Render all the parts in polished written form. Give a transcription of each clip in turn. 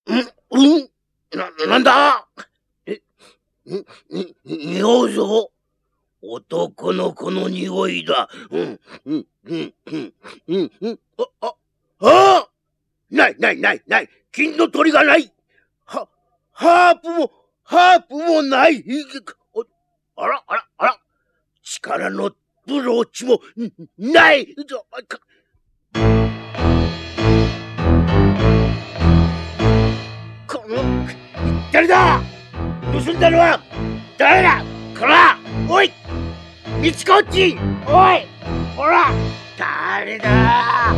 なんだ？匂うぞ。男の子の匂いだ。あ！ない。金の鳥がない。ハープもない。あら。力のブローチもない。誰だ？盗んだのは誰だ？こら！おい！みちこっち！おい！こら！誰だ？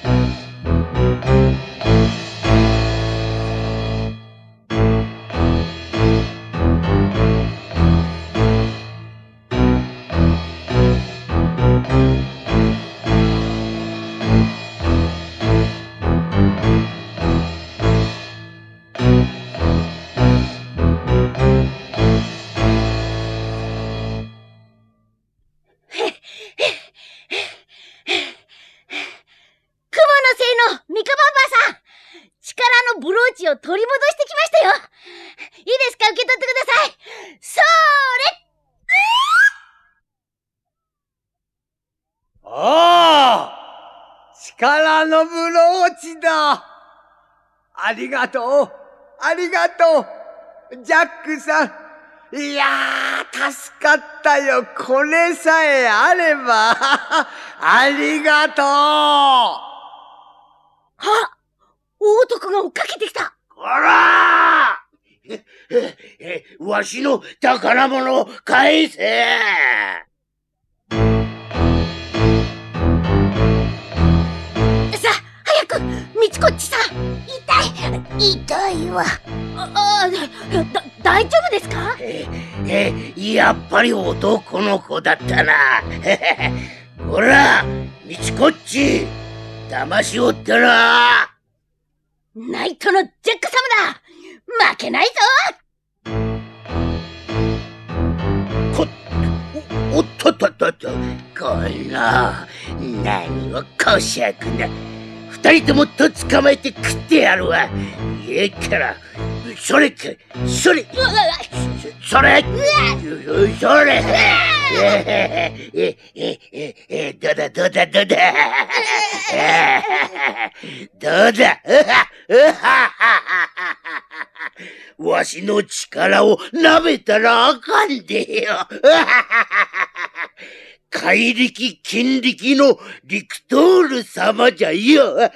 ブローチを取り戻してきましたよ。いいですか？受け取ってください。そーれ！ああ、力のブローチだ。ありがとう。ジャックさん。いやー、助かったよ。これさえあれば。ありがとう。 大男が追っかけてきた。 こらー！わしの宝物を返せ！ さあ、早く！みちこっちさん！痛いわ。大丈夫ですか？ やっぱり男の子だったな。ほら、みちこっち！騙しおったな。 ナイトのジャック様だ！負けないぞ！ おっとっと、この何をこしゃくな。二人ともと捕まえて食ってやるわ。いいから、それどうだわしの力を舐めたらあかんでよ。怪力金力のリクトール様じゃよ。 負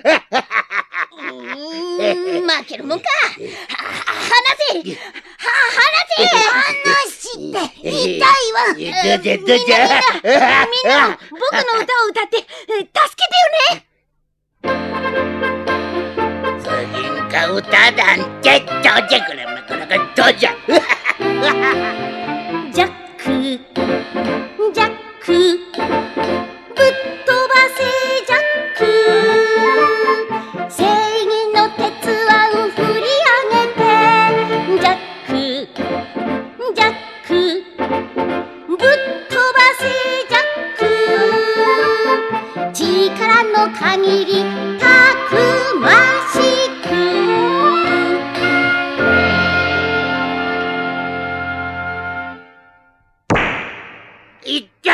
けるもんか。離せって痛いわ。みんな僕の歌を歌って助けてよね。 次んか歌なんてどうじゃこれなかなかどうじゃ。 ジャックぶっ飛ばせジャック、正義の鉄腕振り上げてジャックぶっ飛ばせジャック、力の限りたくましく。 いってー！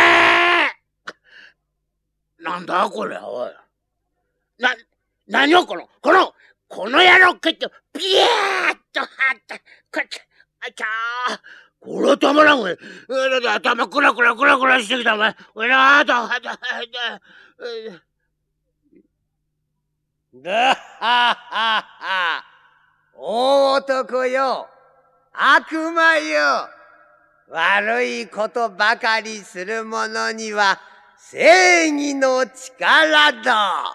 なんだこれ、おい。何をこの野郎けってピヤーっとはったこっちあちゃー、これはたまらんわ。頭クラクラしてきたお前。 大男よ、悪魔よ。悪いことばかりする者には正義の力だ。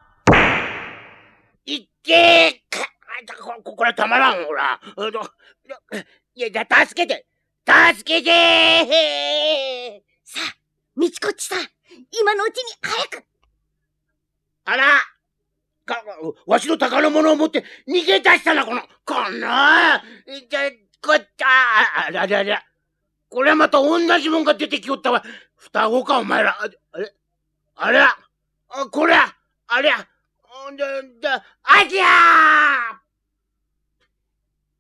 いってー！これたまらん、ほら。いや、助けてー！ さあ、みちこっちさん、今のうちに早く。 あら！わしの宝物を持って逃げ出したな、このあら。これはまた同じもんが出てきよったわ。双子か、お前ら。ありゃこりゃありゃありゃー！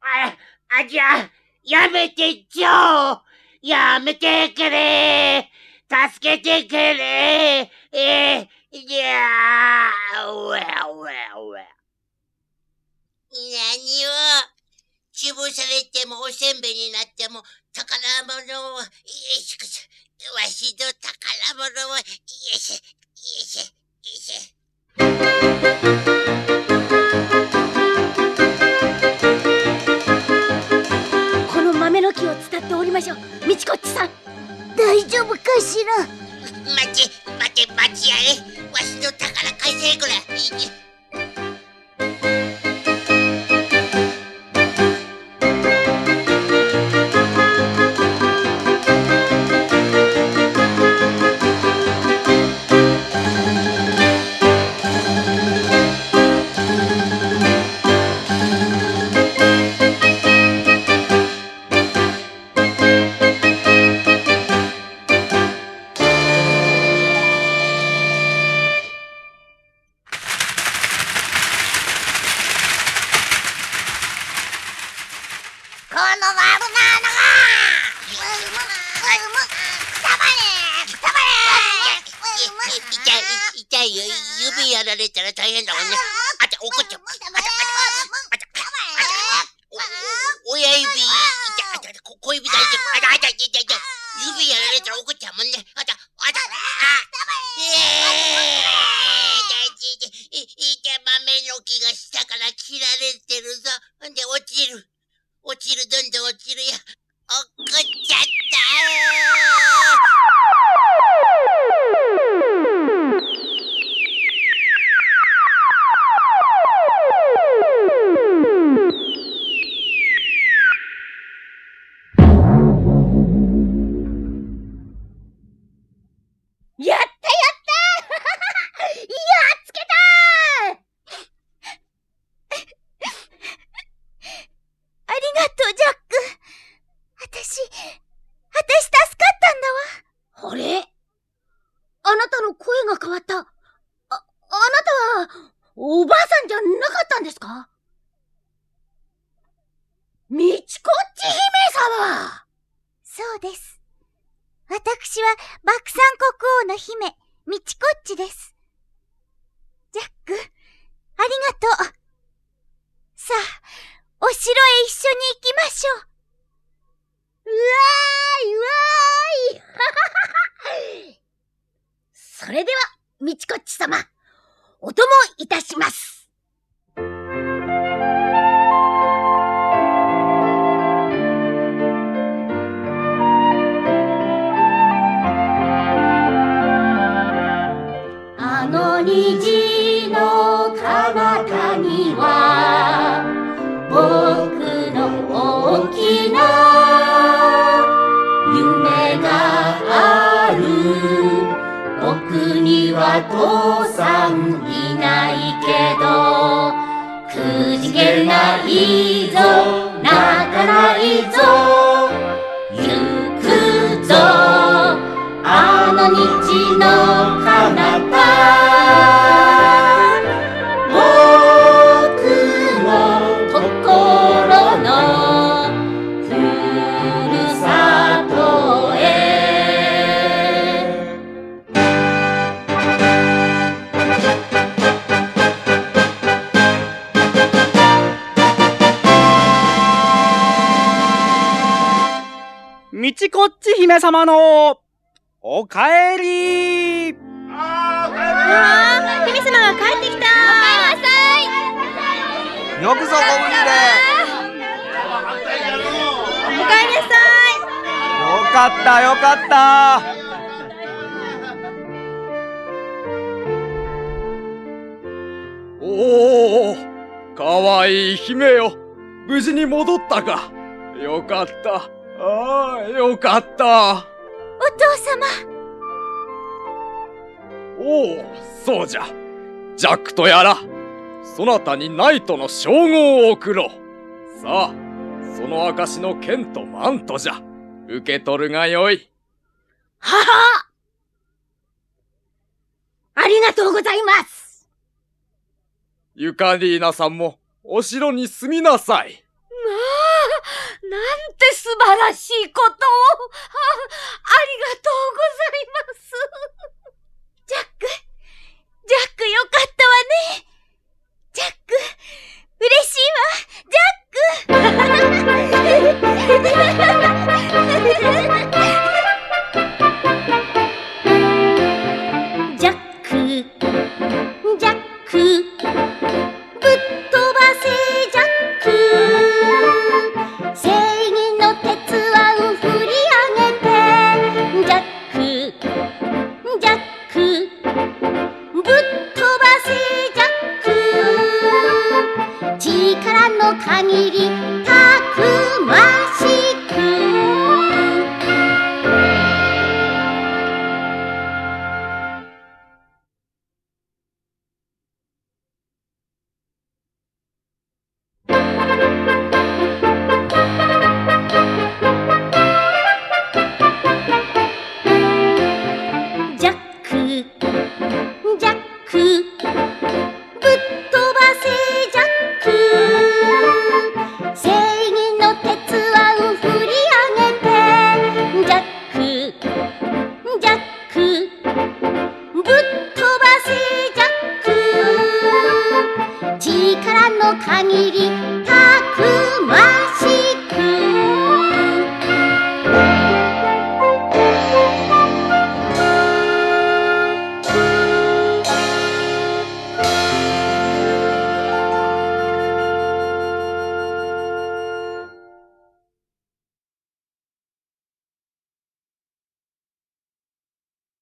じゃあ、やめてちょやめてくれ助けてくれいやうわうわうわ。何を潰されてもおせんべいになっても宝物をわしの宝物をこの豆の木を伝っておりましょう。みちこっちさん、大丈夫かしら。 待ちやれ。わしの宝返せこら。 この悪なの痛いよ。指やられたら大変だもんね。怒っちゃう。親指、小指大丈夫。指やられたら怒っちゃうもんね。豆の木が下から切られてるぞ。んで落ちる、どんどん落ちるよ。落っこっちゃったやったやっつけたありがとう、ジャック。私助かったんだわ。あれ、あなたの声が変わった。あなたはおばあさんじゃなかったんですか？みちこっち姫様。そうです。私は爆散国王の姫、みちこっちです。ジャック、ありがとう。さあ、お城へ一緒に行きましょう。うわーいははは。それでは、みちこっち様、お供いたします。あの虹の彼方には僕の大きな夢がある。僕には父さんいないけどくじけないぞ、泣かないぞ、行くぞあの虹の彼方。僕のところのふるさとへ。 みちこっち姫様のおかえり。 姫様が帰ってきた。おかえりなさい。 よくぞご無事で。 おかえりなさい。 よかったよかった。おお、かわいい姫よ、無事に戻ったか。よかった。ああ、よかった。 お父様。 おお、そうじゃ。ジャックとやら、そなたにナイトの称号を贈ろう。さあ、その証の剣とマントじゃ。受け取るがよい。 はは。ありがとうございます。 ユカリーナさんもお城に住みなさい。 まあなんて素晴らしいことを。ありがとうございます。ジャックよかったわね。ジャック、嬉しいわ、ジャック。ジャック、ぶっ飛ばせジャック。正義の鉄腕振り上げて。ジャック、ジャック、ぶっ飛ばせジャック。力の限りたくましく。ジャック、ジャック。